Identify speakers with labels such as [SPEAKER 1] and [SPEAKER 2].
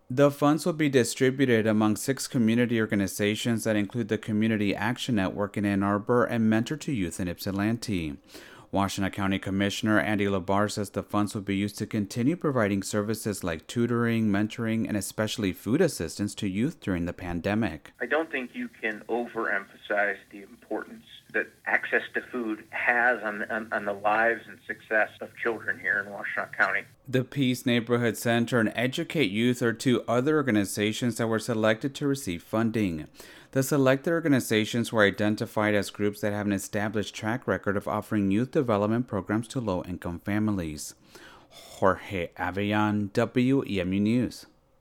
[SPEAKER 1] The funds will be distributed among 6 community organizations that include the Community Action Network in Ann Arbor and Mentor to Youth in Ypsilanti. Washington County Commissioner Andy Labar says the funds will be used to continue providing services like tutoring, mentoring, and especially food assistance to youth during the pandemic.
[SPEAKER 2] I don't think you can overemphasize the importance that access to food has on the lives and success of children here in Washtenaw County.
[SPEAKER 1] The Peace Neighborhood Center and Educate Youth are 2 other organizations that were selected to receive funding. The selected organizations were identified as groups that have an established track record of offering youth development programs to low-income families. Jorge Aveyan, WEMU News.